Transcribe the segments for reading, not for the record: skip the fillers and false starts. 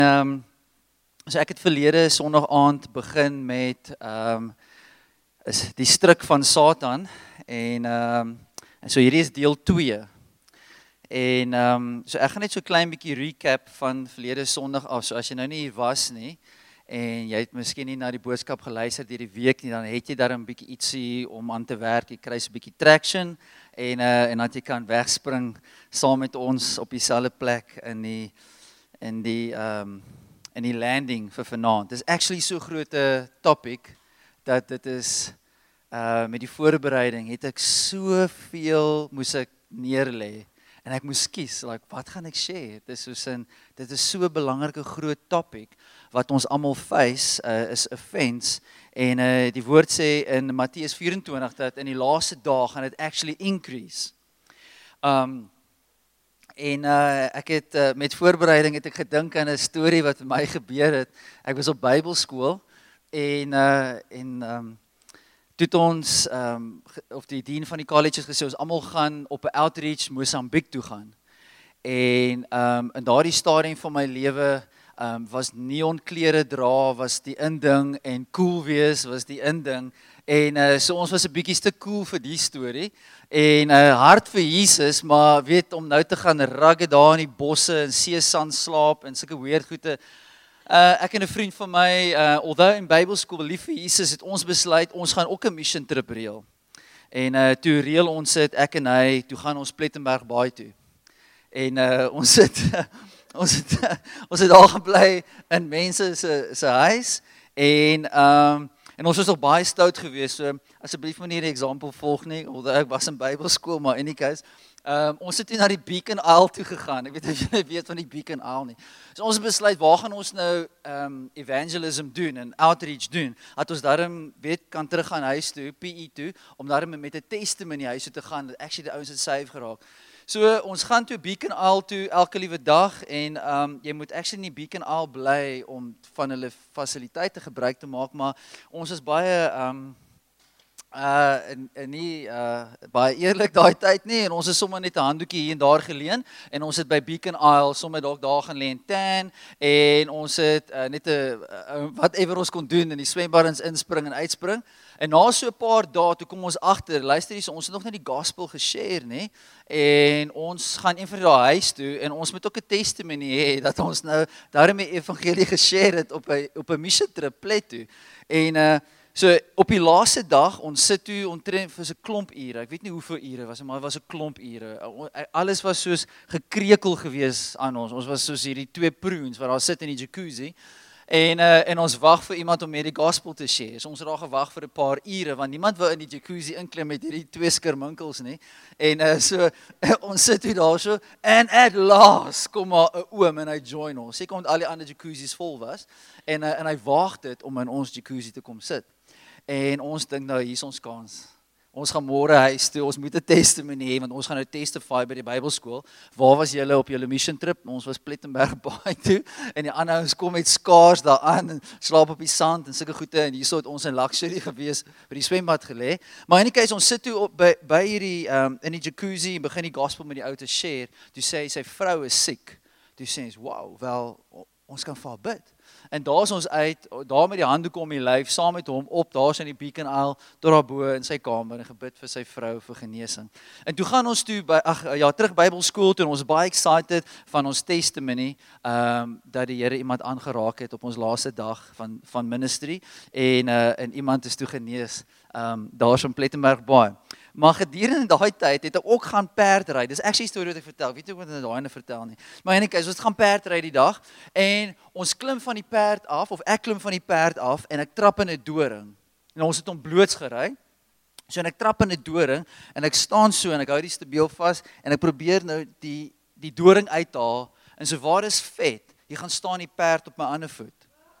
So ek het verlede Sondag aand begin met is die struik van Satan en so hierdie is deel 2. En so ek gaan net so klein bietjie recap van verlede Sondag af. So as jy nou nie hier was nie en jy het miskien nie na die boodskap geluister deur die week nie, dan het jy daar 'n bietjie ietsie om aan te werk. Jy kry 'n bietjie traction en dat jy kan wegspring saam met ons op dieselfde plek in die landing vir vanaand. Dit is actually so groot 'n topic dat dit is met die voorbereiding het ek soveel moes ek neerlê en ek moes kies wat gaan ek share? Dit is so 'n belangrike groot topic wat ons almal face is offense en die woord sê in Matteus 24 dat in die laaste dae gaan dit actually increase. Ek het met voorbereiding het ek gedink aan 'n storie wat met my gebeur het. Ek was op Bybelskool en toe het ons of die dean van die colleges gesê ons almal gaan op 'n outreach Mosambiek toe gaan. En in daardie stadium van my lewe was neonklere dra was die inding en cool wees was die inding en so ons was 'n bietjie te cool vir die storie en hart vir Jesus, maar weet om nou te gaan rugge daar in die bosse en seesand slaap en sulke weird goede. Ek en 'n vriend van my, although in Bybelskool lief vir Jesus, het ons besluit ons gaan ook 'n mission trip reël. En toe reël ons dit ek en hy, toe gaan ons Plettenberg Baai toe. En ons het daar gebly in mense se huis en ons was nog baie stout geweest, so asseblief moenie die example volg nie, although ek was in Bybelskool, maar in die case, ons het na die Beacon Isle toe gegaan. Ek weet of julle weet van die Beacon Isle nie. So ons het besluit, waar gaan ons nou evangelism doen en outreach doen, dat ons daarom kan teruggaan huis toe, PE toe, om daarom met 'n testimony huis toe te gaan, dat actually die ouens het save geraak. So ons gaan toe Beacon Isle toe elke liewe dag en jy moet actually in die Beacon Isle bly om van hulle fasiliteite gebruik te maak, maar ons is baie nie baie eerlik daai tyd nie en ons het sommer net 'n handdoekie hier en daar geleen en ons het by Beacon Isle sommer dalk daar gaan lê en tan en ons het net 'n whatever ons kon doen in die swembaddens inspring en uitspring en na so 'n paar dae toe kom ons agter, luister hier, ons het nog net die gospel geshare nê en ons gaan een van die huis toe en ons moet ook 'n testimony hê dat ons nou daarmee evangelie geshare het op 'n mission trip plek toe en so op die laaste dag, ons sit toe omtrent vir 'n klomp ure, ek weet nie hoeveel ure was, maar dit was 'n klomp ure, alles was soos gekrekel gewees aan ons was soos hierdie 2 prunes wat daar sit in die jacuzzi, en ons wag vir iemand om met die gospel te share, so ons het daar gewag vir 'n paar ure, want niemand wou in die jacuzzi inklim met hierdie 2 skirminkels nie, en so, ons sit toe daar so, and at last, kom maar 'n oom en hy join ons, seker omdat al die ander jacuzzis vol was, en hy waag dit om in ons jacuzzi te kom sit. En ons dink nou, hier is ons kans. Ons gaan môre huis toe, ons moet 'n testimony hê, want ons gaan nou testify by die Bybelskool. Waar was julle op julle mission trip? Ons was Plettenberg Baai toe, en die ander ouens kom met skaars daaraan, en slaap op die sand, en sulke goede, en hierso het ons in luxury gewees, by die swembad gelê. Maar in die case, ons sit toe by hierdie, in die jacuzzi, en begin die gospel met die ou te share, toe sê hy, sy vrou is siek. Toe sê hy, wow, wel, ons kan vir haar bid. En daar is ons uit, daar met die handdoek om die lyf, saam met hom op, daar in die Beacon Isle, tot daarbo in sy kamer, en gebid vir sy vrou vir genesing. En toe gaan ons toe, terug Bybelskool toe, en ons is baie excited van ons testimony, dat die Here iemand aangeraak het op ons laaste dag van ministry, en iemand is toe genees, daar in Plettenberg Baai. Maar gedurende daai tyd het ek ook gaan perdry. Dis actually 'n storie wat ek vertel. Ek weet nie of ek dit daai vertel nie. Maar in 'n geval, ons gaan perdry die dag en ons klim van die perd af of ek klim van die perd af en ek trap in 'n doring. En ons het hom bloots gery. So en ek trap in 'n doring en ek staan so en ek hou die stabiel vas en ek probeer nou die doring uithaal en so waar is vet. Jy gaan staan die perd op my ander voet.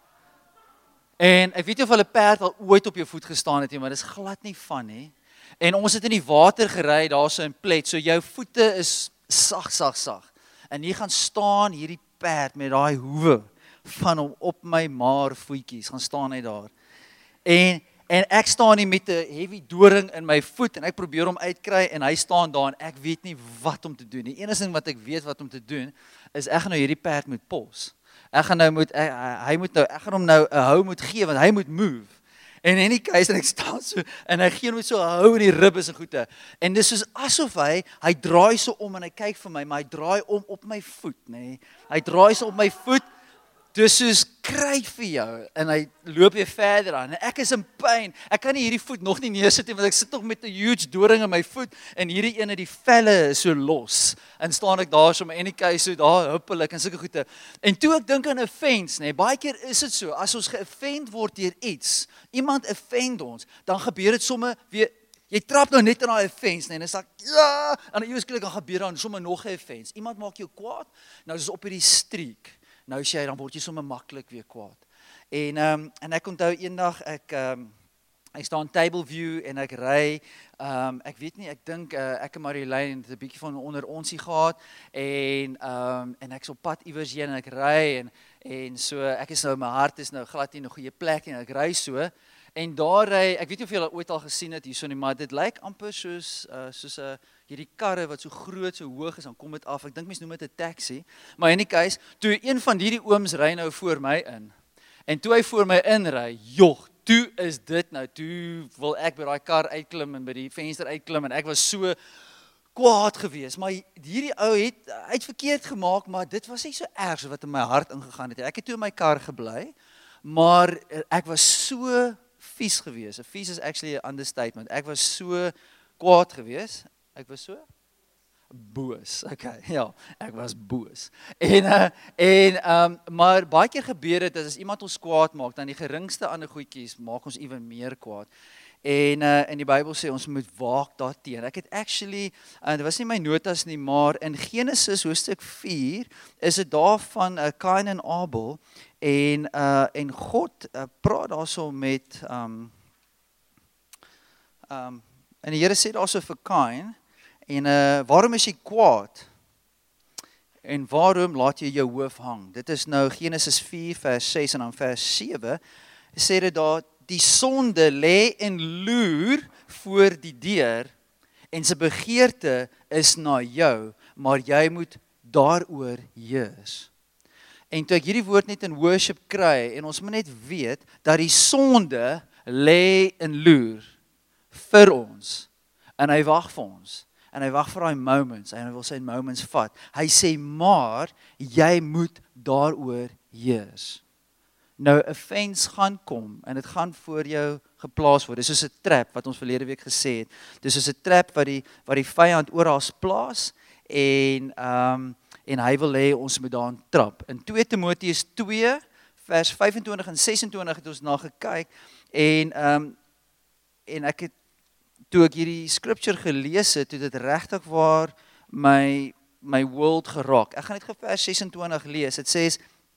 En ek weet nie of hulle perd al ooit op jou voet gestaan het nie, maar dis glad nie van nie. En ons het in die water gery daar so in Plet, so jou voete is sag. En jy gaan staan hierdie perd met daai hoewe van hom op my maar voetjies, gaan staan hy daar. En ek staan nie met 'n heavy doring in my voet en ek probeer hom uitkry en hy staan daar en ek weet nie wat om te doen. Die enigste ding wat ek weet wat om te doen is ek gaan nou hierdie perd moet pos. Ek gaan nou moet ek gaan hom nou 'n hou moet gee want hy moet move. En die keiser ek staan so en hy gee hom met so 'n hou in die ribbes en goeie. En dis soos asof hy draai so om en hy kyk vir my, maar hy draai om op my voet, nê. Hy draai so op my voet. Dis soos kry vir jou en hy loop weer verder aan. En ek is in pyn. Ek kan nie hierdie voet nog nie neersit nie want ek sit nog met 'n huge doring in my voet en hierdie ene die velle is so los. En staan ek daar so en die keiser so daar huppelik en sulke goeie. En toe ek dink aan 'n offense, nê, baie keer is dit so as ons geoffend word deur iets, iemand offend ons, dan gebeur dit somme weer. Jy trap nou net in daai offense, nee, en dan sê ja, en ewesklik dan gebeur dan sommer nog 'n offense. Iemand maak jou kwaad. Nou is op hierdie streak. Nou sê jy dan word jy sommer maklik weer kwaad. En ek onthou eendag ek staan Table View en ek ry ek weet nie, ek dink ek en Marilyn het 'n bietjie van onder onsie gehad en ek's op pad iewers heen en ek ry en so ek is nou my hart is nou glad nie 'n goeie plek en ek ry so en daar ry ek weet nie of julle ooit al gesien het hierso nie, maar dit lyk amper soos 'n hierdie karre wat so groot, so hoog is, dan kom dit af. Ek dink mense noem dit 'n taxi. Maar in die case, toe een van hierdie ooms ry nou voor my in. En toe hy voor my inry, jog, toe is dit nou, toe wil ek by daai kar uitklim en by die venster uitklim en ek was so kwaad geweest. Maar hierdie ou het verkeerd gemaak, maar dit was nie so erg so wat in my hart ingegaan het. Ek het toe in my kar gebly, maar ek was so vies geweest. Vies is actually 'n understatement. Ek was so kwaad geweest. Ek was so boos. Okay, ja, ek was boos. Maar baie keer gebeur dit as iemand ons kwaad maak, dan die geringste ander goedjies maak ons ewen meer kwaad. En die Bybel sê ons moet waak daarteen. Ek het actually, dit was nie my notas nie, maar in Genesis hoofstuk 4 is dit daar van Kain en Abel en God praat daarso met en die Here sê daarso vir Kain en waarom is jy kwaad? En waarom laat jy jou hoof hang? Dit is nou Genesis 4 vers 6 en dan vers 7 sê dit daar die sonde lê en loer voor die deur en sy begeerte is na jou, maar jy moet daaroor heers. En toe ek hierdie woord net in worship kry en ons moet net weet dat die sonde lê en loer vir ons en hy wag vir ons. En hy wag vir daai moments en hy wil sy moments vat. Hy sê maar jy moet daaroor heers. Nou 'n offense gaan kom en dit gaan voor jou geplaas word. Dis soos 'n trap wat ons verlede week gesê het. Dis soos 'n trap wat die vyand oral plaas en hy wil hê ons moet daarin trap. In 2 Timoteus 2 vers 25 en 26 het ons na gekyk en ek het toe ek hierdie scripture gelees het, toe dit regtig waar my world geraak. Ek gaan net vers 26 lees. Dit sê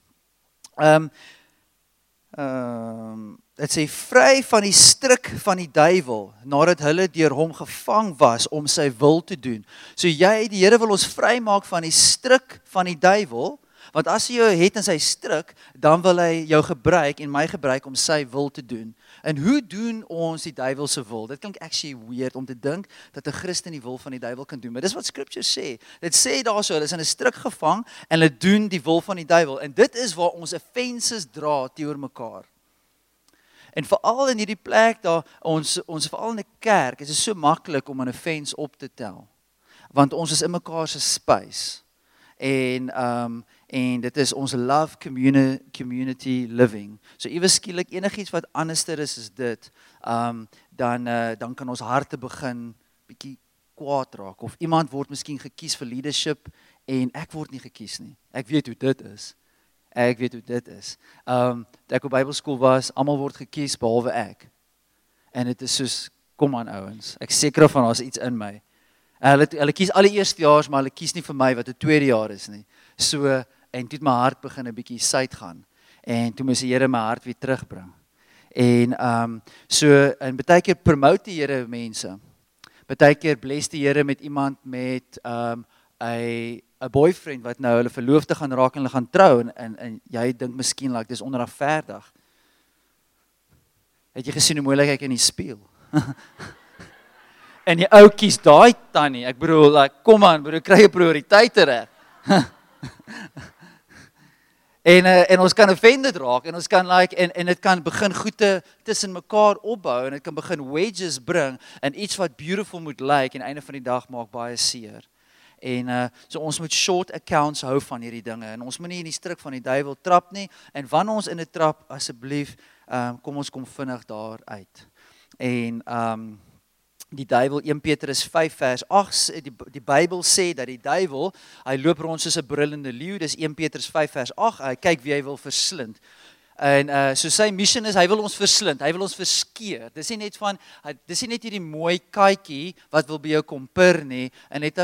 dit sê vry van die stryk van die duiwel nadat hulle deur hom gevang was om sy wil te doen. So die Here wil ons vrymaak van die stryk van die duiwel, want as jy jou het in sy stryk, dan wil hy jou gebruik en my gebruik om sy wil te doen. En hoe doen ons die duiwel se wil? Dit klink actually weird om te dink dat 'n Christen die wil van die duiwel kan doen, maar dis wat Scripture sê. Dit sê daarso, hulle is in 'n stryk gevang en hulle doen die wil van die duiwel. En dit is waar ons offenses dra teenoor mekaar. En veral in hierdie plek daar ons veral in 'n kerk, is dit so maklik om 'n offense op te tel. Want ons is in mekaar se space. En dit is ons love community living. So iewes skielik enigiets wat anderster is dit, dan kan ons harte begin bietjie kwaad raak. Of iemand word miskien gekies vir leadership en ek word nie gekies nie. Ek weet hoe dit is. Toe ek op Bybelskool was, almal word gekies behalwe ek. En dit is soos, kom aan ouens, ek seker van daar's iets in my. Hulle kies alle eerstejaars, maar hulle kies nie vir my wat 'n tweede jaar is nie. So, en toe het my hart begin 'n bietjie suid gaan. En toe moes die Here my hart weer terugbring. En en baie keer promote die Here mense. Baie keer bless die Here met iemand met 'n boyfriend wat nou hulle verloofde gaan raak en hulle gaan trou en jy dink miskien like dis onregverdig. Het jy gesien hoe moeilik ek in die spieël? En die ou kies daai tannie. Ek bedoel, like, kom aan, kry jy prioriteite reg. En ons kan offended raak en ons kan en dit kan begin goede tussen mekaar opbou en dit kan begin wedges bring en iets wat beautiful moet lyk en einde van die dag maak baie seer. En so ons moet short accounts hou van hierdie dinge en ons moenie in die struik van die duiwel trap nie en wanneer ons in 'n trap asseblief kom ons kom vinnig daar uit. En die duiwel 1 Petrus 5 vers 8 die Bybel sê dat die duiwel hy loop rond soos 'n brullende leeu, dis 1 Petrus 5 vers 8, hy kyk wie hy wil verslind. En so sy mission is hy wil ons verslind, hy wil ons verskeer. Dis nie net hierdie mooi katjie wat wil by jou kom pir nie en net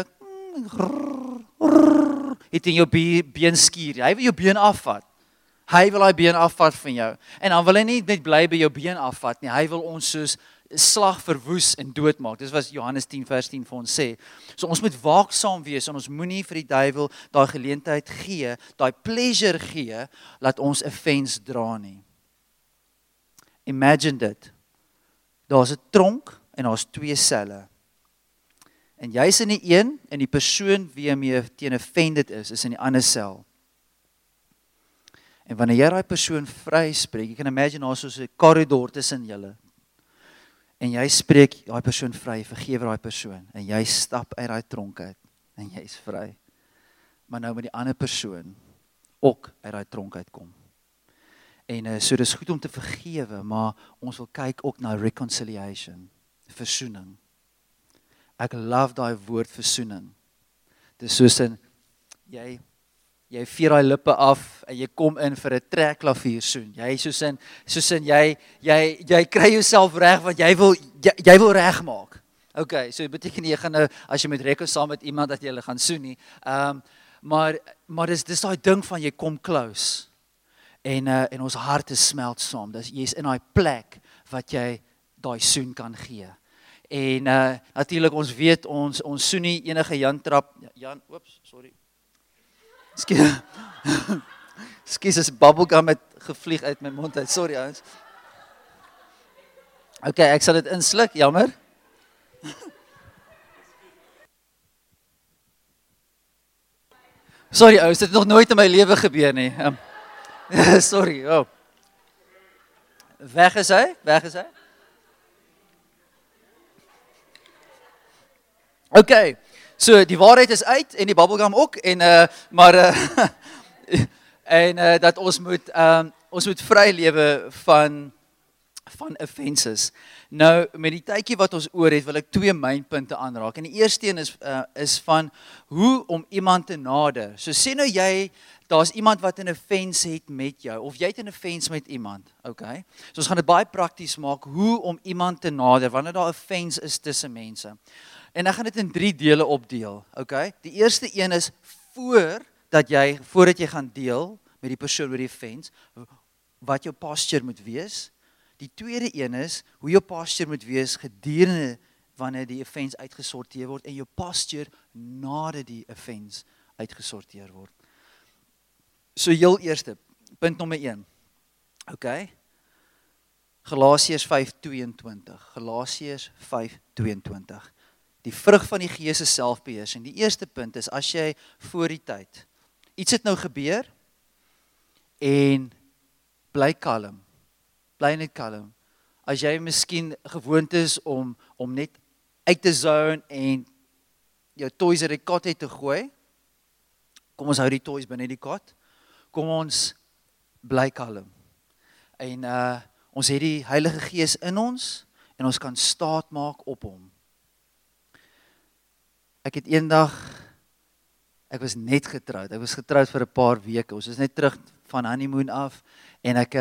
het in jou been skuur. Hy wil jou been afvat. Hy wil daai been afvat van jou. En dan wil hy nie net bly by jou been afvat nie. Hy wil ons soos slag verwoes en doodmaak. Dis wat Johannes 10 vers 10 vir ons sê. So ons moet waaksaam wees en ons moenie vir die duiwel daai geleentheid gee, daai pleasure gee, laat ons offense dra nie. Imagine dit. Daar's 'n tronk en daar's 2 selle. En jy's in die een en die persoon wie jy teen offended is in die ander sel. En wanneer jy daai persoon vryspreek, jy kan imagine daar's so 'n korridor tussen julle. En jy spreek daai persoon vry, vergewe daai persoon en jy stap uit daai tronk uit en jy's vry. Maar nou met die ander persoon ook uit daai tronk uitkom. En so dis goed om te vergewe, maar ons wil kyk ook na reconciliation, versoening. Ek love daai woord versoening. Dis soos in jy veer daai lippe af en jy kom in vir 'n trekklavier soen. Jy soos in jy kry jouself reg want jy wil regmaak. Okay, so dit beteken jy gaan nou as jy met rekkel saam met iemand dat jy hulle gaan soen nie. Maar dis daai ding van jy kom close. En ons harte smelt saam. Jy's in daai plek wat jy daai soen kan gee. En natuurlik ons weet ons soen nie enige sorry. Skus, as bubblegum het gevlieg uit my mond uit. Sorry ouens. Okay, ek sal dit insluk, jammer. Sorry ouens, dit het nog nooit in my lewe gebeur nie. Sorry. Oh. Weg is hy? Okay. So die waarheid is uit en die bubblegum ook en dat ons moet vry lewe van offenses. Nou met die tydjie wat ons oor het, wil ek 2 mynpunte aanraak. En die eerste een is van hoe om iemand te nader. So sê nou daar's iemand wat 'n offense het met jou of jy het 'n offense met iemand, okay? So ons gaan dit baie prakties maak hoe om iemand te nader wanneer daar 'n offense is tussen mense. En ek gaan dit in 3 dele opdeel, okay? Die eerste een is voordat jy gaan deel met die persoon oor die offense, wat jou posture moet wees. Die tweede een is hoe jou posture moet wees gedurende wanneer die offense uitgesorteer word en jou posture nadat die offense uitgesorteer word. So heel eerste, punt nommer 1. Okay? Galasiërs 5:22. Die vrug van die Gees is selfbeheersing. Die eerste punt is as jy voor die tyd iets het nou gebeur en bly kalm. Bly net kalm. As jy miskien gewoond is om net uit te zone en jou toys uit die kot uit te gooi, kom ons hou die toys binne die kot. Kom ons bly kalm. En ons het die Heilige Gees in ons en ons kan staat maak op hom. Ek het eendag, ek was net getroud. Ek was getroud vir 'n paar weke. Ons is net terug van honeymoon af en ek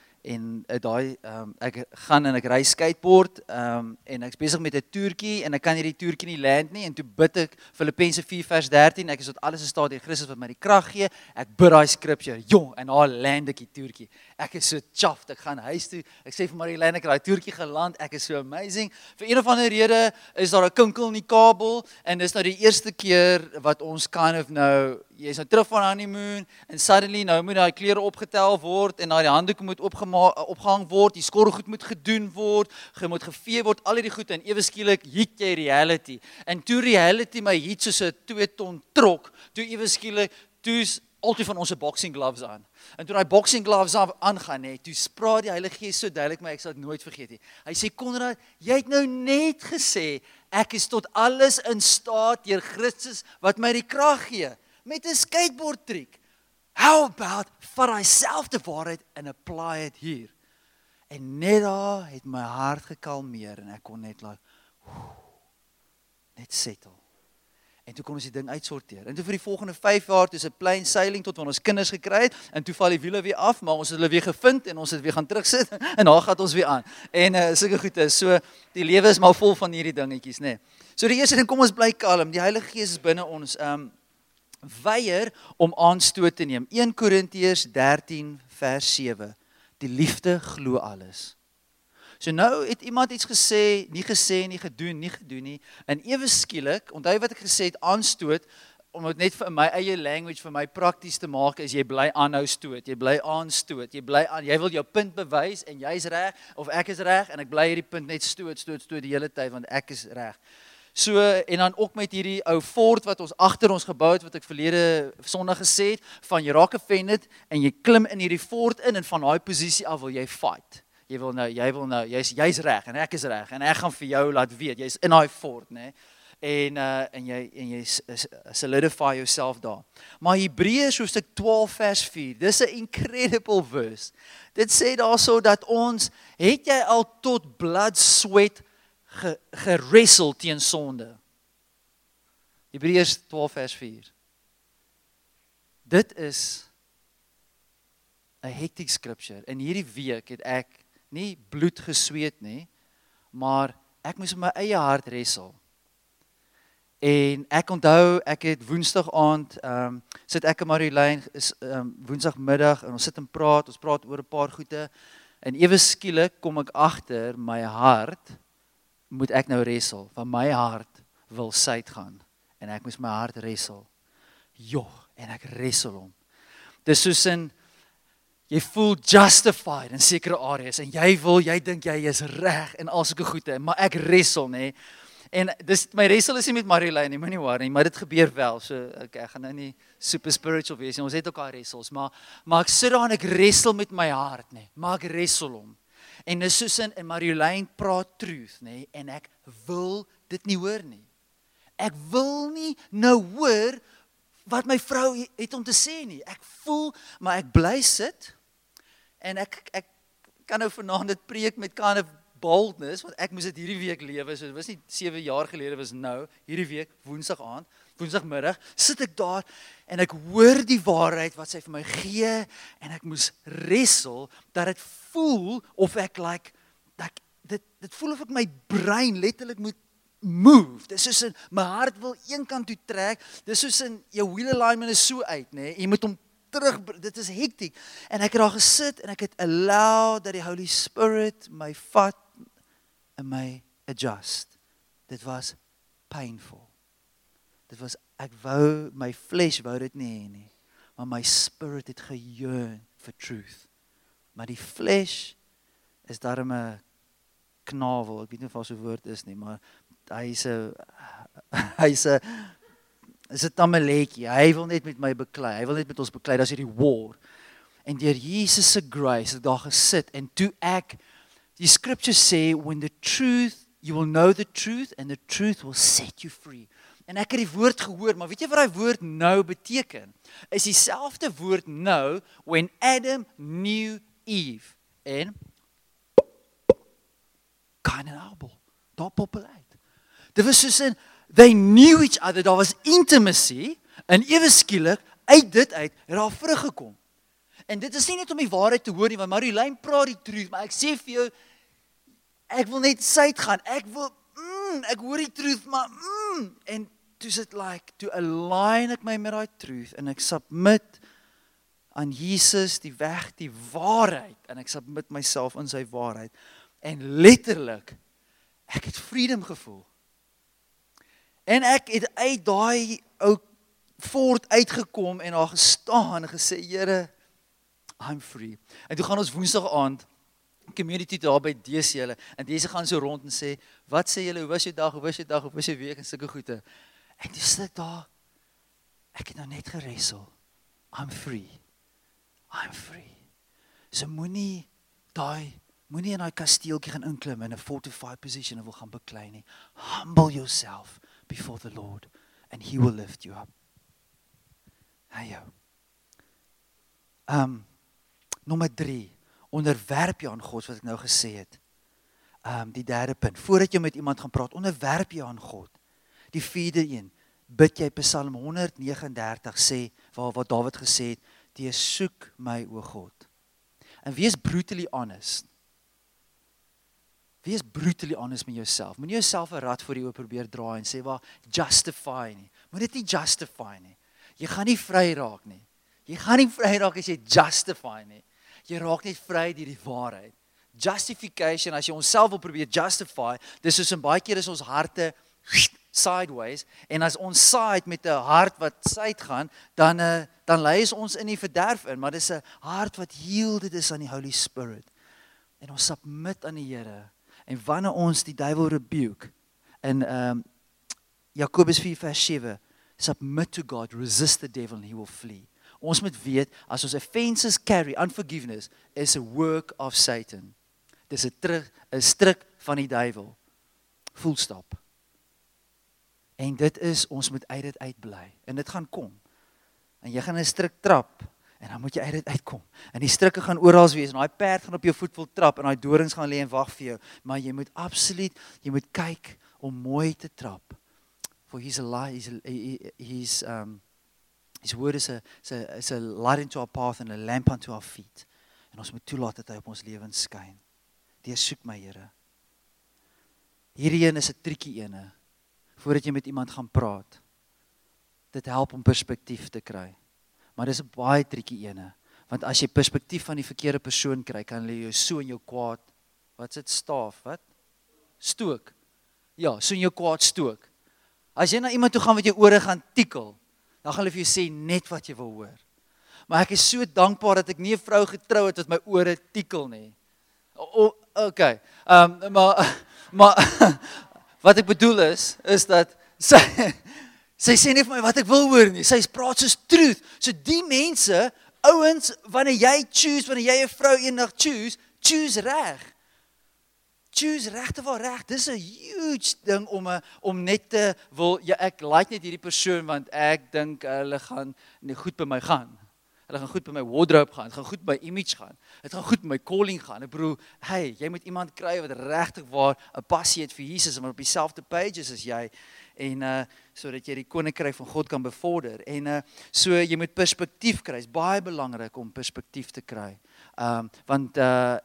gaan en ek ry skateboard en ek's besig met 'n toertjie en ek kan hierdie toertjie nie land nie en toe bid ek Filippense 4:13 ek is tot alles in staat deur Christus wat my die krag gee. Ek bid daai scripture, en daar land ek die toertjie. Ek is so chuffed, ek gaan huis toe. Ek sê vir Marilyn ek het daai toertjie geland. Ek is so amazing. Vir een of ander rede is daar 'n kinkel in die kabel en dis nou die eerste keer wat ons kind of nou jy's nou terug van honeymoon en suddenly nou moet daai klere opgetel word en daai handdoeke moet opgehang word, die skorrelgoed moet gedoen word, moet gevee word, al hierdie goed en ewe skielik hit jy reality. En toe reality my hit soos 'n 2 ton trok, toe ewe skielik toe's altyd van ons boxing gloves aan. En toe daai boxing gloves aangaan, toe praat die Heilige Gees so duidelik, maar ek sal dit nooit vergeet nie. Hy sê, Konrad, jy het nou net gesê, ek is tot alles in staat deur Christus wat my die krag gee, met 'n skateboard trick. How about, vat hy selfde waarheid en apply het hier. En net daar het my hart gekalmeer, en ek kon net net settle. En toe kon ons die ding uitsorteer. En toe vir die volgende 5 jaar, toe is 'n plain sailing tot ons kinders gekry het, en toe val die wiele weer af, maar ons het hulle weer gevind, en ons het weer gaan terugsit, en daar gaan ons weer aan. En sulke goed is, so, die lewe is maar vol van hierdie dingetjies, nee. So die eerste ding, kom ons bly kalm, die Heilige Gees is binne ons, weier om aanstoot te neem. 1 Korintiërs 13 vers 7, die liefde glo alles. So nou het iemand iets gesê, nie gedoen nie, en ewe skielik, onthou wat ek gesê het, aanstoot, om dit net vir my eie language, vir my prakties te maak, is jy bly aanhou stoot, jy bly aanstoot, jy wil jou punt bewys, en jy is reg, of ek is reg, en ek bly hierdie punt net stoot die hele tyd, want ek is reg. So, en dan ook met hierdie ou fort wat ons agter ons gebou het, wat ek verlede Sondag gesê het, van jy raak offended, en jy klim in hierdie fort in, en van daai posisie af wil jy fight. Jy wil nou, jy's reg, en ek is reg, en ek gaan vir jou laat weet, jy's in daai fort, né? En jy solidify yourself daar. Maar Hebreërs hoofstuk 12 vers 4, dis 'n incredible verse. Dit sê daarso dat ons, het jy al tot blood sweat gewrestle teen sonde? Hebreërs 12 vers 4. Dit is 'n hectic scripture. In hierdie week het ek nie bloed gesweet nie, maar ek moes my eie hart wrestle. En ek onthou, ek het Woensdag aand, sit ek en Marjolein, Woensdagmiddag, en ons sit en praat, ons praat oor 'n paar goede, en ewe skielik kom ek agter, my hart, moet ek nou wrestle, want my hart wil suid gaan, en ek moes my hart wrestle. En ek wrestle hom. Dis soos jy voel justified in sekere areas, en jy dink jy is reg, en al sulke goede, maar ek wrestle, nee. En my wrestle is nie met Marjolein nie, moenie worry, maar dit gebeur wel, so ek gaan nou nie super spiritual wees, ons het ook al wrestles, maar ek sit daar en ek wrestle met my hart, nee, maar ek wrestle hom. En dis soos en Marjolein praat truth, nee, en ek wil dit nie hoor nie. Ek wil nie nou hoor wat my vrou het om te sê nie. Ek voel, maar ek bly sit, en ek kan nou vanaand dit preek met kind of boldness, want ek moes dit hierdie week lewe, so dit was nie 7 jaar gelede, was nou, hierdie week, Woensdag aand, Woensdagmiddag, sit ek daar, en ek hoor die waarheid wat sy vir my gee, en ek moes wrestle, dat dit voel, of ek dit voel of ek my brein letterlik moet move, dit is soos my hart wil een kant toe trek, dit is soos jou wheel alignment is so uit, nee, jy moet hom terug, dit is hectiek, en ek het daar gesit, en ek het allow dat die Holy Spirit my vat, en my adjust. Dit was painful. Dit was, my flesh wou dit nie hê nie, maar my spirit het geyearn for truth. Maar die flesh is daarom 'n knavel, ek weet nie of daar so 'n woord is nie, maar hy's 'n tammeletjie, hy wil net met my beklei, hy wil net met ons beklei, dis hierdie war. En deur Jesus se grace, ek daar gesit, en toe die scripture sê, when the truth, you will know the truth, and the truth will set you free. En ek het die woord gehoor, maar weet jy wat die woord nou beteken? Is dieselfde woord nou, when Adam knew Eve, en Cain en Abel, daar pop hulle uit. Dit was soos they knew each other, daar was intimacy, en ewe skielik, uit dit uit, het daar vrug gekom. En dit is nie net om die waarheid te hoor nie, want Marjolein praat die truth, maar ek sê vir jou, ek wil net suid gaan, ek hoor die truth, maar en toe sit toe align ek my met die truth, en ek submit aan Jesus die weg, die waarheid, en ek submit myself in sy waarheid, en letterlik, ek het freedom gevoel, en ek het uit daai ou fort uitgekom, en daar gestaan, en gesê, Here, I'm free. En toe gaan ons Woensdag aand, community daar by DC julle, en deze gaan so rond en sê, wat sê julle, hoe was jou dag, hoe was jou week, en sulke goede. En toe sit ek daar, ek het nou net gewrestle, I'm free. I'm free. So moenie in daai kasteeltjie gaan inklim in 'n fortified position en wil gaan beklei nie. Humble yourself before the Lord and he will lift you up. Hey jou. Nommer 3, onderwerp jou aan God, wat ek nou gesê het. Die derde punt, voordat jy met iemand gaan praat, onderwerp jou aan God. Die 4de een, bid jy Psalm 139 sê, waar Dawid gesê het, deursoek my o God. En wees brutally honest. Wees brutally honest met jouself. Moenie jouself 'n rad voor die oë probeer draai en sê, justify nie. Moet dit nie justify nie. Jy gaan nie vry raak nie. Jy gaan nie vry raak as jy justify nie. Jy raak net vry deur die waarheid. Justification, as jy onsself wil probeer justify, dis soos in baie keer is ons harte sideways, en as ons side met 'n hart wat suid gaan, dan lei ons in die verderf in, maar dis 'n hart wat yielded is aan die Holy Spirit. En ons submit aan die Here. En wanneer ons die duiwel rebuke, in Jakobus 4 vers 7, submit to God, resist the devil and he will flee. Ons moet weet, as ons offenses carry, unforgiveness is a work of Satan. Dis 'n stryk van die duiwel. Full stop. En dit is, ons moet uit dit uitbly. En dit gaan kom. En jy gaan 'n struik trap, en dan moet jy uit dit uitkom. En die struike gaan oral wees, en daai perd gaan op jou voet wil trap, en daai dorings gaan lê en wag vir jou. Maar jy moet absoluut, jy moet kyk om mooi te trap. For his word is a light into our path and a lamp unto our feet. En ons moet toelaat dat hy op ons lewens skyn. Deursoek my, Here. Hierdie een is 'n triekie ene. Voordat jy met iemand gaan praat. Dit help om perspektief te kry. Maar dis 'n baie triekie ene. Want as jy perspektief van die verkeerde persoon kry, kan hulle jou so in jou kwaad, wat sit staaf, wat? Stook. Ja, so in jou kwaad stook. As jy na iemand toe gaan wat jou ore gaan tikkel, dan gaan hulle vir jou sê net wat jy wil hoor. Maar ek is so dankbaar dat ek nie 'n vrou getrou het wat my ore tikkel nie. Okay. Maar wat ek bedoel is dat sy sê nie vir my wat ek wil hoor nie. Sy praat soos truth. So die mense, ouens, wanneer jy 'n vrou eendag choose reg. Choose regte waar reg. Dis 'n huge ding om net te wil, ja, ek like net hierdie persoon want ek dink hulle gaan nie goed by my gaan. Hulle gaan goed by my wardrobe gaan, het gaan goed by my image gaan. Het gaan goed by my calling gaan. Ek bedoel, hey, jy moet iemand kry wat regtig waar 'n passie het vir Jesus en op dieselfde pages as jy en sodat jy die koninkryk van God kan bevorder. En so jy moet perspektief kry. Dit is baie belangrik om perspektief te kry. Want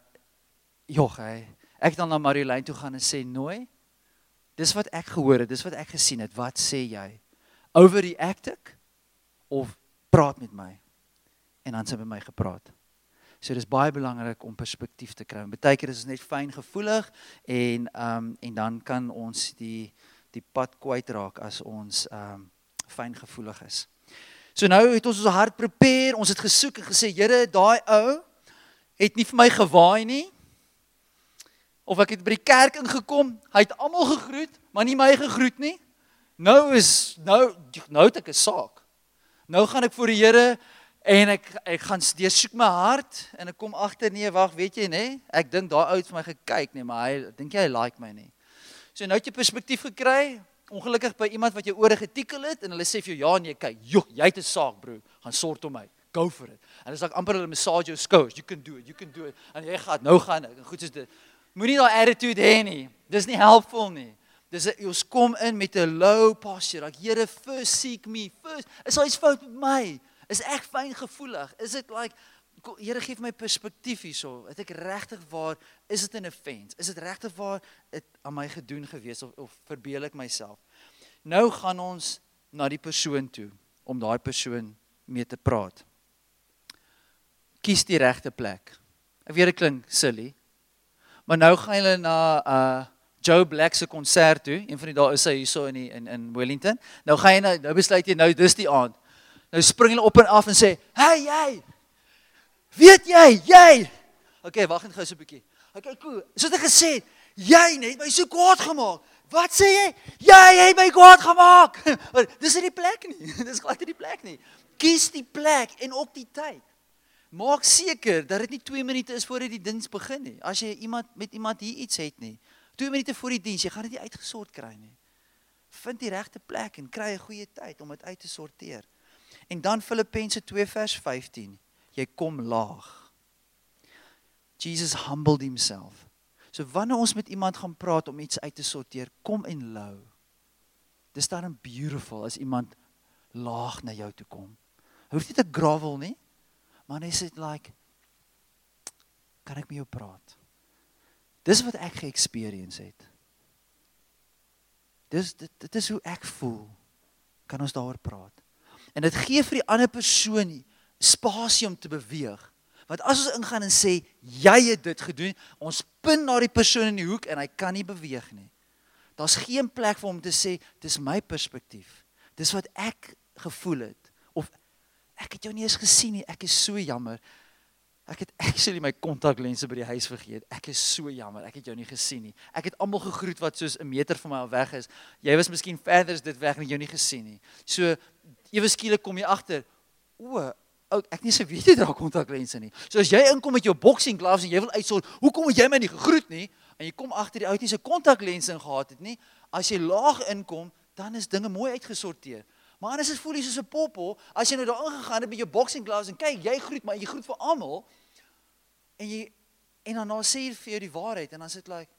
ek het dan na Marjolein toe gaan en sê, Nooi, dis wat ek gehoor het, dis wat ek gesien het, wat sê jy? Overreact ek? Of praat met my? En dan het sy met my gepraat. So dis baie belangrik om perspektief te kry. Baie keer is ons net fyn gevoelig en dan kan ons die pad kwytraak as ons fyn gevoelig is. So nou het ons hart prepare, ons het gesoek en gesê, Here, daai ou het nie vir my gewaai nie. Of ek het by die kerk ingekom, hy het almal gegroet, maar nie my gegroet nie. Nou het ek 'n saak. Nou gaan ek voor die Here en ek gaan deursoek my hart en ek kom agter, nee, wag, weet jy nê? Ek dink daai ou het vir my gekyk nie, maar hy dink hy like my nie. So nou het jy perspektief gekry, ongelukkig by iemand wat jou ore getikkel het en hulle sê vir jou, ja nee, kyk, jy het 'n saak, bro, gaan sort hom uit. Go for it. En dis like amper hulle massage jou skouers. You can do it. En jy gaan ek. Goed soos dit. Moenie daai attitude hê nie. Dis nie helpful nie. Ons kom in met 'n low posture. Like, Here, first seek me. First, is daar iets fout met my? Is ek fyn gevoelig? Is dit like, Here, gee my perspektief hierso. Het ek regtig waar, is dit 'n offense? Is dit regtig waar dit aan my gedoen gewees of verbeel ek myself? Nou gaan ons na die persoon toe om daai persoon mee te praat. Kies die regte plek. Ek weet dit klink silly. Maar nou gaan julle na Joe Black se konsert toe. Een van die dae is hy hierso in Wellington. Nou gaan jy nou besluit jy nou dis die aand. Nou spring hulle op en af en sê, "Hey jy! Weet jy?" Okay, wag net gou so 'n bietjie. Okay, cool. Soos ek gesê het, jy het my so kwaad gemaak. Wat sê jy? Jy het my kwaad gemaak. Dis nie die plek nie. Dis glad nie die plek nie. Kies die plek en ook die tyd. Maak seker dat dit nie 2 minute is voordat die diens begin nie. As jy met iemand hier iets het nie, 2 minute voor die diens, jy gaan dit nie uitgesort kry nie. Vind die regte plek en kry 'n goeie tyd om dit uit te sorteer. En dan Filippense 2 vers 15, jy kom laag. Jesus humbled himself. So wanneer ons met iemand gaan praat om iets uit te sorteer, kom en low. Dis dan beautiful as iemand laag na jou toe kom. Hoef nie te grovel nie, maar hy sê like, kan ek met jou praat? Dis wat ek ge-experience het. Dit is hoe ek voel. Kan ons daaroor praat? En dit gee vir die ander persoon spasie om te beweeg. Want as ons ingaan en sê, jy het dit gedoen, ons pin na die persoon in die hoek en hy kan nie beweeg nie. Daar's geen plek vir hom te sê, dis my perspektief. Dis wat ek gevoel het. Of, ek het jou nie eens gesien nie, ek is so jammer. Ek het actually my kontaklense by die huis vergeet. Ek is so jammer, ek het jou nie gesien nie. Ek het almal gegroet wat soos 'n meter van my al weg is. Jy was miskien verder as dit weg en ek jou nie gesien nie. So, ewe skielik kom jy agter, ek nie se weet jy dra kontaklense nie. So as jy inkom met jou boxing gloves en jy wil uitsort, hoekom het jy my nie gegroet nie? En jy kom agter die ou het nie se kontaklense ingehad het nie. As jy laag inkom, dan is dinge mooi uitgesorteer. Maar anders is voel jy soos 'n poppel, as jy nou daar ingegaan het met jou boxing gloves en kyk, jy groet, maar jy groet vir almal. En dan sê jy vir jou die waarheid en dan sit like,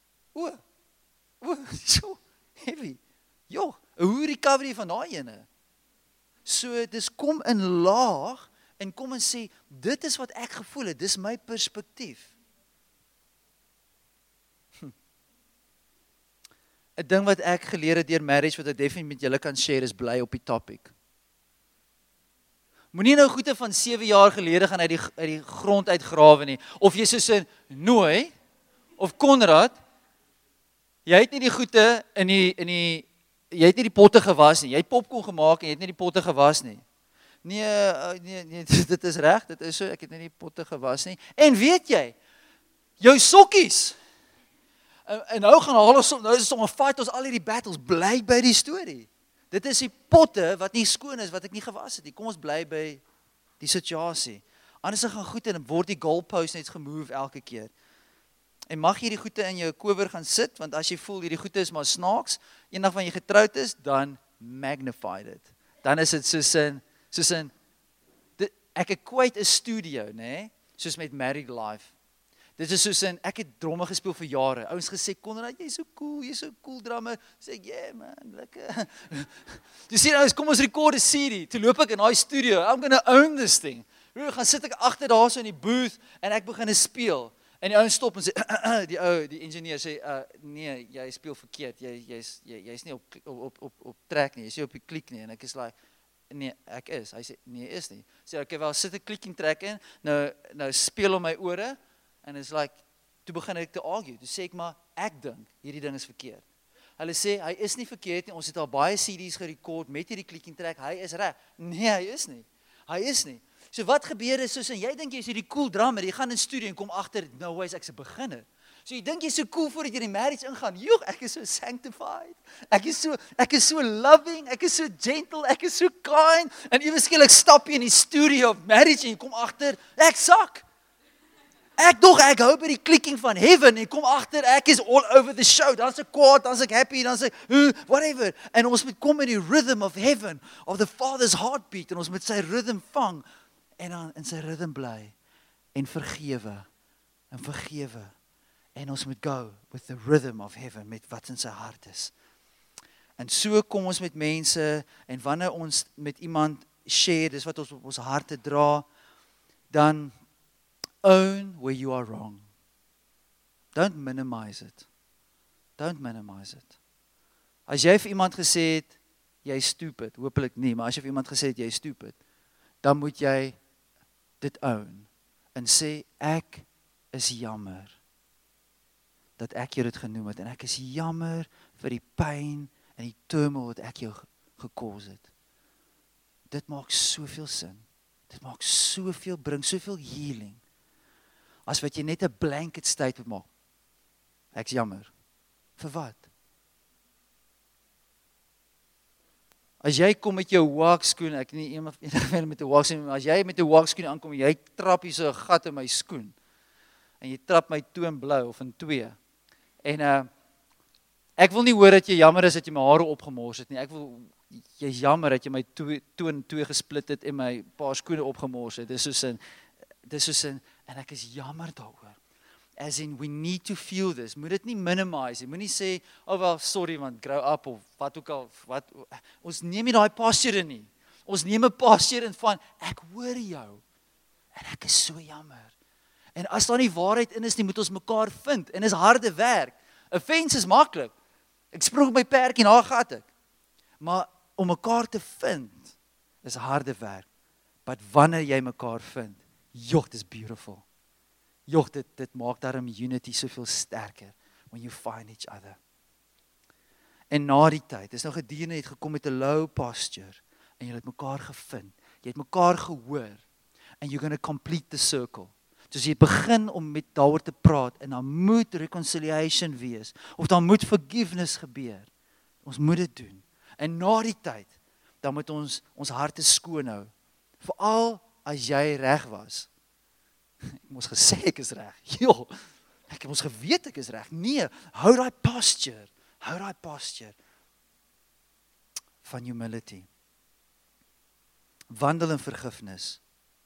so heavy. Jo, hoe recovery van daai ene? So, dis kom in laag en kom en sê, dit is wat ek gevoel het, dis my perspektief. 'n Ding wat ek geleer het deur marriage, wat ek definitief met julle kan share, is bly op die topic. Moenie nou goede van 7 jaar gelede gaan uit die grond uitgrawe nie, of jy soos 'n Nooi, of Konrad, jy het nie die goede jy het nie die potte gewas nie, jy het popcorn gemaak en jy het nie die potte gewas nie. Nee, dit is reg, dit is so, ek het nie die potte gewas nie. En weet jy, jou sokkies, en nou gaan haal ons, nou is ons fight ons al hierdie battles, bly by die storie. Dit is die potte wat nie skoon is, wat ek nie gewas het nie. Kom ons bly by die situasie. Anders gaan goed en word die goalpost net gemove elke keer. En mag jy die goede in jou kower gaan sit, want as jy voel hierdie goede is maar snaaks, eendag wanneer jy getroud is, dan magnify dit. Dan is dit soos in ek equate 'n studio, nê? Soos met Married Life. Dit is soos in, ek het dromme gespeel vir jare. Ouens gesê, Konrad, jy's so cool drummer. Sê ek, yeah man, lekker. Jy sien ouens, kom ons record 'n CD. Toe loop ek in daai studio, I'm gonna own this thing. Gaan sit ek agter daar so in die booth en ek begin speel. En die ouens stop en sê, die ingenieur sê, nee, jy speel verkeerd. Jy's nie op track nie. Jy's nie op die klik nie. En ek is like, nee, ek is. Hy sê, nee, is nie. Sê, okay, wel, sit 'n clicking track in. Nou speel om my ore. En is like, toe begin ek te argue, toe sê ek maar, ek dink, hierdie ding is verkeerd. Hulle sê, hy is nie verkeerd nie, ons het al baie CD's gerekord met hierdie clicking track, hy is reg. Nee, hy is nie. So wat gebeur is, soos en jy dink jy is hierdie cool drummer, jy gaan in studio en kom agter, no ways, ek's 'n beginner. So jy dink jy is so cool voordat jy in die marriage ingaan, joh, ek is so sanctified, ek is so loving, ek is so gentle, ek is so kind, en ewe skielik stap jy in die studio of marriage en jy kom agter, ek sak. Ek hou by die clicking van heaven en kom agter, ek is all over the show, dan's ek kwaad, dan's ek happy, dan's ek, whatever. En ons moet kom in die rhythm of heaven, of the Father's heartbeat, en ons moet sy rhythm vang, en dan in sy rhythm bly, en vergewe, en ons moet go with the rhythm of heaven, met wat in sy hart is. En so kom ons met mense, en wanneer ons met iemand share, dis wat ons op ons harte dra, dan own where you are wrong. Don't minimize it. As jy vir iemand gesê het, jy stupid, hopelik nie, maar as jy vir iemand gesê het, jy stupid, dan moet jy dit own, en sê, ek is jammer, dat ek jou dit genoem het, en ek is jammer vir die pyn, en die turmoil wat ek jou gekos het. Dit maak soveel sin, bring soveel healing, as wat jy net 'n blanket statement maak. Ek's jammer. Vir wat? As jy kom met jou hoekskoen, ek nie eendag met 'n hoekskoen, maar as jy met 'n hoekskoen aankom, jy trap hier so 'n gat in my skoen. En jy trap my toon blou of in 2. En ek wil nie hoor dat jy jammer is dat jy my hare opgemors het nie. Ek wil jy's jammer dat jy my toon 2 gesplit het en my paar skoene opgemors het. Dis soos in en ek is jammer daaroor. As in, we need to feel this. Moet dit nie minimize nie. Moenie sê, oh well, sorry, want grow up, of wat ook al. Ons neem nie daai posture nie. Ons neem 'n posture in van, ek hoor jou. En ek is so jammer. En as daar nie waarheid in is nie, moet ons mekaar vind. En is harde werk. Offense is maklik. Ek sprong op my perdjie en daar gat ek. Maar om mekaar te vind, is harde werk. But wanneer jy mekaar vind, joh, dis beautiful. Joh, dit maak daarom unity soveel sterker, when you find each other. En na die tyd, is nou gedurende het gekom met 'n low posture, en jy het mekaar gevind, jy het mekaar gehoor, and you're going to complete the circle. Dus jy begin om met daaroor te praat, en dan moet reconciliation wees, of dan moet forgiveness gebeur. Ons moet dit doen. En na die tyd, dan moet ons harte skoon hou. Veral as jy reg was. Ek moes gesê ek is reg. Jo, ek het ons geweet ek is reg. Nee, hou daai posture. Hou daai posture van humility. Wandel in vergifnis.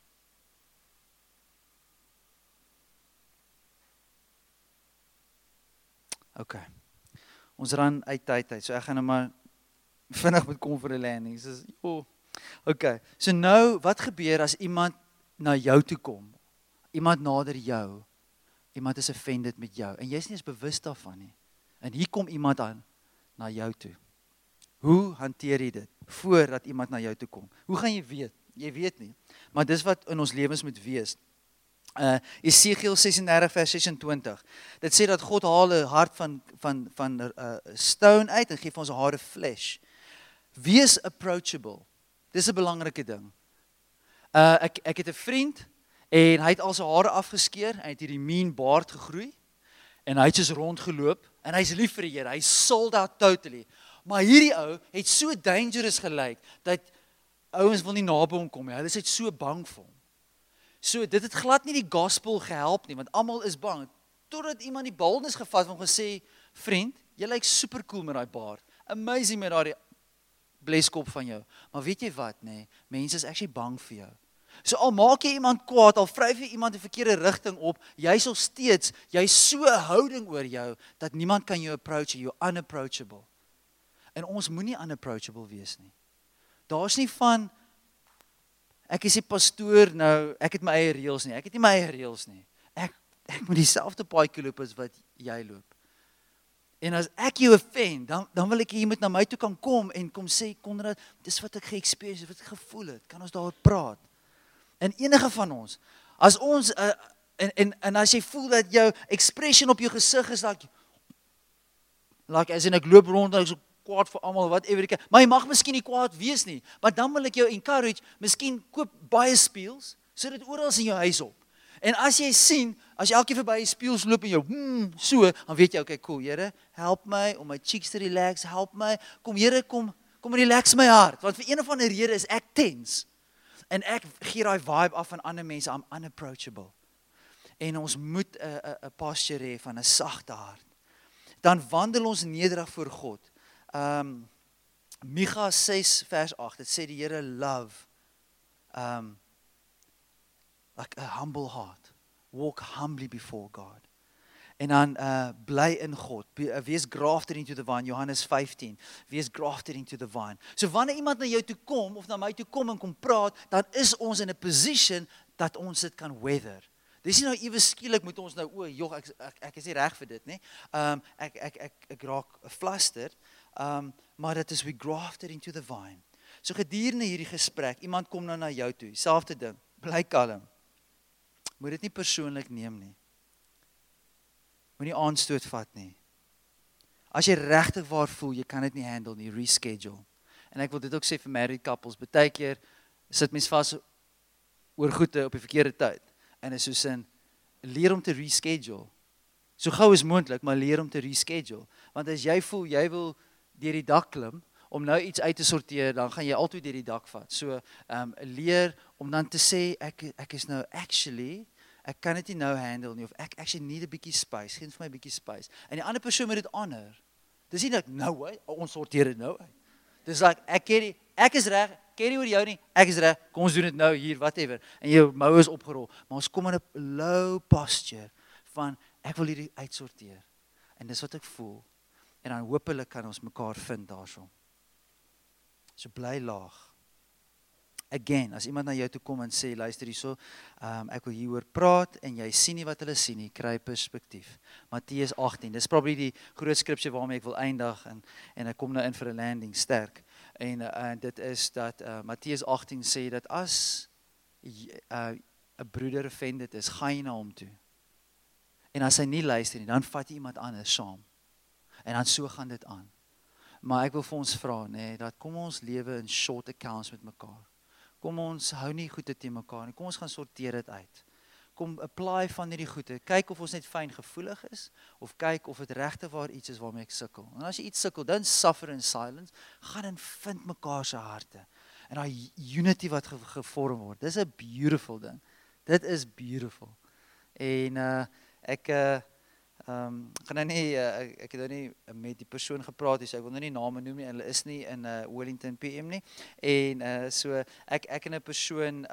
Okay. Ons ran uit tyd. So ek gaan nou maar vinnig met kom vir 'n landing. So, okay. So nou, wat gebeur as iemand na jou toe kom? Iemand nader jou. Iemand is offended met jou. En jy is nie eens bewus daarvan nie. En hier kom iemand aan na jou toe. Hoe hanteer jy dit? Voordat iemand na jou toe kom. Hoe gaan jy weet? Jy weet nie. Maar dis wat in ons lewens moet wees. Esegiel 36 vers 26. Dit sê dat God haal 'n hart van stone uit en gee vir ons 'n hart flesh. Wees approachable. Dis 'n belangrike ding. Ek het 'n vriend en hy het al sy hare afgeskeer, hy het hierdie mean baard gegroei en hy het soos rondgeloop en hy's lief vir die Here. Hy sold out totally. Maar hierdie ou het so dangerous gelyk dat ouens wil nie naby hom kom nie. Hulle is so bang vir hom. So dit het glad nie die gospel gehelp nie, want almal is bang. Totdat iemand die boldness gevat en gesê, vriend, jy lyk super cool met daai baard. Amazing met daai bleskop van jou. Maar weet jy wat, nee, mense is actually bang vir jou. So al maak jy iemand kwaad, al vryf jy iemand 'n verkeerde rigting op, jy sal steeds, jy so 'n houding oor jou, dat niemand kan jou approach, you unapproachable. En ons moenie unapproachable wees nie. Daar's nie van, ek is die pastoor nou, ek het my eie reëls nie, ek het nie my eie reëls nie. Ek moet dieselfde paadjie loop as wat jy loop. En as ek jou offend, dan wil ek jy moet na my toe kan kom en kom sê, Konrad, dis wat ek ge-experience, wat ek gevoel het, kan ons daaroor praat. En enige van ons, as ons, en as jy voel dat jou expression op jou gesig is, like as in ek loop rond, en ek so kwaad vir almal, whatever ek, maar jy mag miskien nie kwaad wees nie, maar dan wil ek jou encourage, miskien koop baie spieëls, so dit oral in jou huis op. En as jy sien, as jy elke keer verby die spieëls loop en jou, so, dan weet jy, okay, cool, Here, help my om my cheeks te relax, help my, kom Here, kom relax my hart, want vir een of ander rede is ek tense, en ek gee daai vibe af van ander mense, I'm unapproachable. En ons moet 'n posture hê van 'n sagte hart. Dan wandel ons nederig voor God. Micha 6 vers 8, dit sê die Here love, like a humble heart. Walk humbly before God. En dan bly in God. Wees grafted into the vine, Johannes 15. Wees grafted into the vine. So wanneer iemand na jou toe kom, of na my toe kom en kom praat, dan is ons in 'n position dat ons dit kan weather. Dis nie nou ewe skielik moet ons nou, joh, ek is nie reg vir dit, nie. Ek raak flustered, maar dit is we grafted into the vine. So gedurende hierdie gesprek, iemand kom nou na jou toe, selfde ding, bly kalm. Moet dit nie persoonlik neem nie. Moenie aanstoot vat nie. As jy regtig waar voel, jy kan dit nie handle nie, reschedule. En ek wil dit ook sê vir married couples, baie keer sit mens vas oor goede op die verkeerde tyd. En is soos in, leer om te reschedule. So gou is moontlik, maar leer om te reschedule. Want as jy voel, jy wil deur die dak klim, om nou iets uit te sorteer, dan gaan jy altyd deur die dak vat. So, leer om dan te sê, ek is nou actually, ek kan dit nie nou handle nie, of ek actually need 'n bietjie space, geen vir my 'n bietjie space. En die ander persoon moet dit honor. Dis nie dat nou, ons sorteer dit nou uit. Dis like, ek is reg, ken nie oor jou nie, ek is reg, kom ons doen dit nou hier, whatever. En jou mou is opgerol, maar ons kom in 'n low posture van, ek wil hierdie uitsorteer. En dis wat ek voel. En dan hopelik kan ons mekaar vind daarso. So bly laag. Again, as iemand na jou toe kom en sê, luister hierso, ek wil hieroor praat en jy sien nie wat hulle sien nie, kry perspektief. Matteus 18, dis probably die groot skripsie waarmee ek wil eindig en ek kom nou in vir 'n landing sterk. En dit is dat Matteus 18 sê dat as 'n broeder offended is, gaan jy na hom toe. En as hy nie luister nie, dan vat jy iemand anders saam. En dan so gaan dit aan. Maar ek wil vir ons vra, dat kom ons lewe in short accounts met mekaar. Kom ons hou nie goede teen mekaar nie. Kom ons gaan sorteer dit uit. Kom apply van hierdie goede. Kyk of ons net fyn gevoelig is, of kyk of dit regtig waar iets is waarmee ek sukkel. En as jy iets sukkel, dan suffer in silence. Gaan en vind mekaar se harte. En daai unity wat gevorm word. Dis 'n beautiful ding. Dit is beautiful. En ek gaan nou nie, ek het nou nie met die persoon gepraat, so ek wil nou nie name noem nie, en hulle is nie in Wellington PM nie, en so, ek en 'n persoon,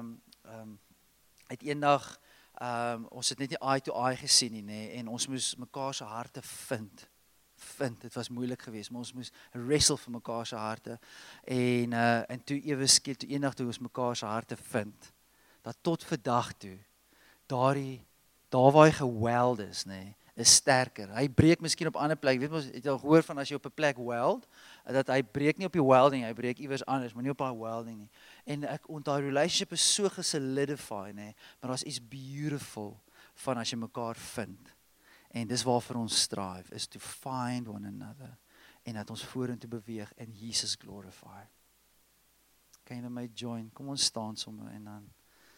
het eendag, ons het net nie eye to eye gesien nie, en ons moes mekaar se harte vind, dit was moeilik geweest, maar ons moes wrestle vir mekaar se harte, en toe ewe skielik, toe eendag toe ons mekaar se harte vind, dat tot vandag toe, daar waar hy geweld is, is sterker. Hy breek miskien op ander plek. Weet mos, het jy al gehoor van as jy op 'n plek weld, dat hy breek nie op die welding, hy breek iewers anders, maar nie op daai welding nie. En ek onthou, relationship is so gesolidify, maar daar's iets beautiful van as jy mekaar vind. En dis waarvoor ons strive, is to find one another, en dat ons vorentoe beweeg en Jesus glorify. Kan jy my join? Kom ons staan sommer en dan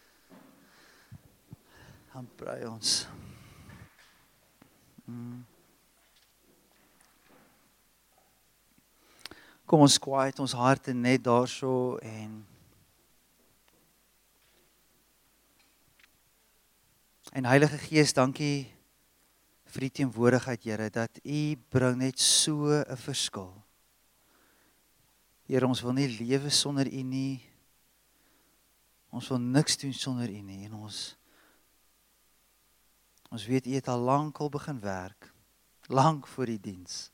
pray ons. Kom ons quiet ons harte net daarso en Heilige Gees, dankie vir die teenwoordigheid, Here, dat U bring net so 'n verskil. Here, ons wil nie lewe sonder U nie. Ons wil niks doen sonder U nie, en ons weet, U het al lank al begin werk, lank voor die diens.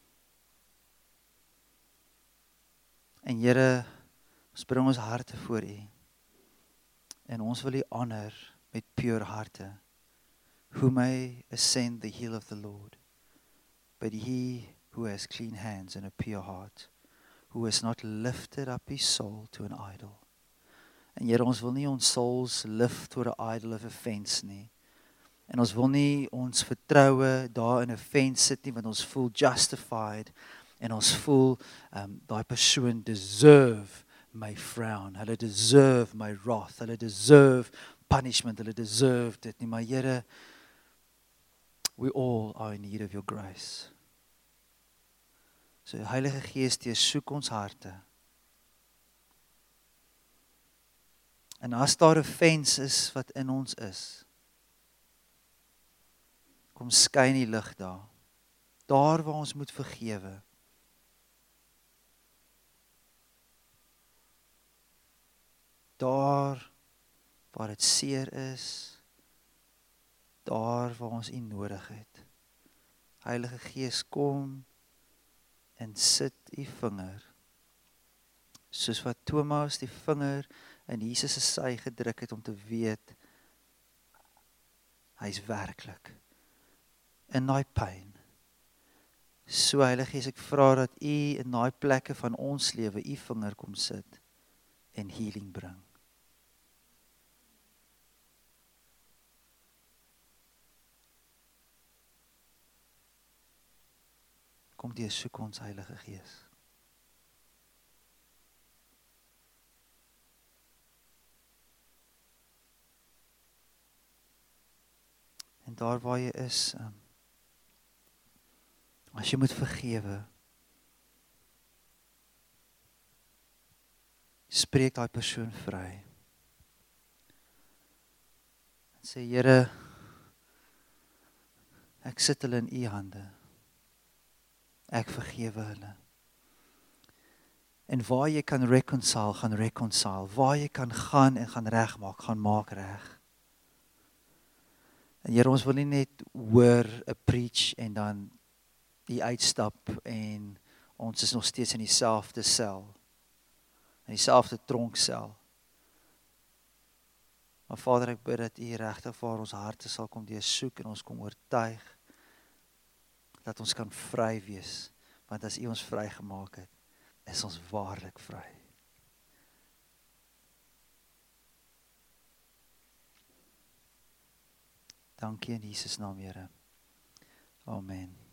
En Here, ons bring ons harte voor U, en ons wil U honor met pure harte. Who may ascend the hill of the Lord, but he who has clean hands and a pure heart, who has not lifted up his soul to an idol. En Here, ons wil nie ons souls lift to an idol of offense nie. En ons wil nie ons vertroue daar in 'n offense sit nie, want ons voel justified, en ons voel, daai persoon deserve my frown, hulle deserve my wrath, hulle deserve punishment, hulle deserve dit nie, maar Here, we all are in need of your grace. So Heilige Gees, deursoek ons harte. En as daar 'n offense is wat in ons is, kom skyn die lig daar. Daar waar ons moet vergewe. Daar waar dit seer is, daar waar ons U nodig het. Heilige Gees, kom en sit U vinger, soos wat Thomas die vinger in Jesus se sy gedruk het om te weet, hy is werklik in daai pyn. So Heilige Gees, ek vra dat U in daai plekke van ons lewe U vinger kom sit en healing bring. Kom deursoek ons, Heilige Gees. En daar waar jy is, as jy moet vergewe, Spreek daai persoon vry. Sê Here, ek sit hulle in U hande. Ek vergewe hulle. En waar jy kan reconcile, gaan reconcile. Waar jy kan gaan en gaan regmaak, gaan maak reg. En Here, ons wil nie net hoor 'n preach en dan die uitstap en ons is nog steeds in dieselfde sel. In dieselfde tronksel. Maar Vader, ek bid dat U regtig vir ons harte sal kom deursoek en ons kom oortuig dat ons kan vry wees. Want as U ons vrygemaak het, is ons waarlik vry. Dankie in Jesus naam, Here. Amen.